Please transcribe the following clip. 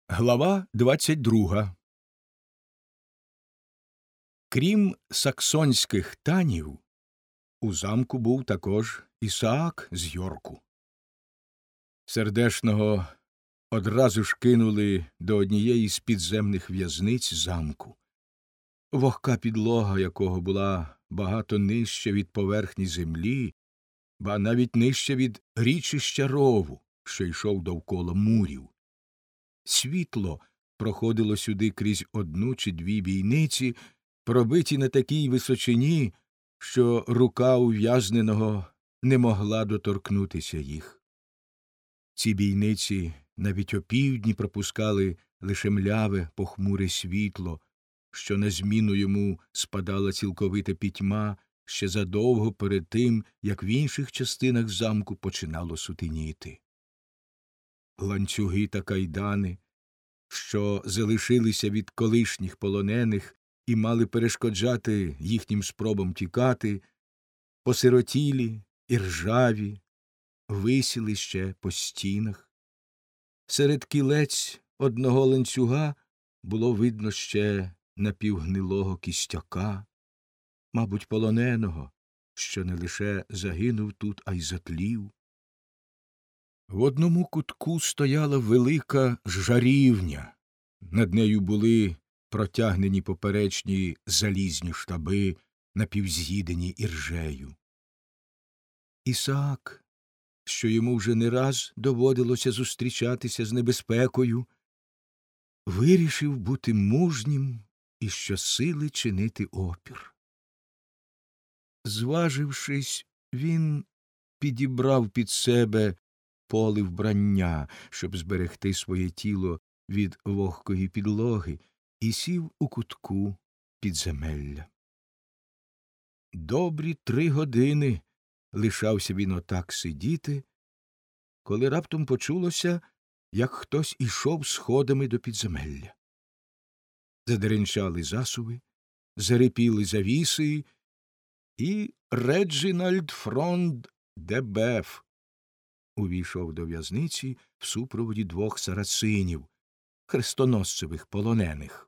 Глава 22. Крім саксонських танів, у замку був також Ісаак з Йорку. Сердешного одразу ж кинули до однієї з підземних в'язниць замку, вогка підлога якого була багато нижче від поверхні землі, ба навіть нижче від річища рову, що йшов довкола мурів. Світло проходило сюди крізь одну чи дві бійниці, пробиті на такій височині, що рука ув'язненого не могла доторкнутися їх. Ці бійниці навіть опівдні пропускали лише мляве похмуре світло, що на зміну йому спадала цілковита пітьма ще задовго перед тим, як в інших частинах замку починало сутеніти. Ланцюги та кайдани, що залишилися від колишніх полонених і мали перешкоджати їхнім спробам тікати, посиротілі і ржаві, висіли ще по стінах. Серед кілець одного ланцюга було видно ще напівгнилого кістяка, мабуть, полоненого, що не лише загинув тут, а й затлів. В одному кутку стояла велика жарівня, над нею були протягнені поперечні залізні штаби, напівз'їдені іржею. Ісаак, що йому вже не раз доводилося зустрічатися з небезпекою, вирішив бути мужнім і щосили чинити опір. Зважившись, він підібрав під себе поле вбрання, щоб зберегти своє тіло від вогкої підлоги, і сів у кутку підземелля. Добрі 3 години лишався він отак сидіти, коли раптом почулося, як хтось ішов сходами до підземелля. Задеренчали засуви, зарипіли завіси, і Реджинальд Фронт де Беф увійшов до в'язниці в супроводі 2 сарацинів, хрестоносцевих полонених.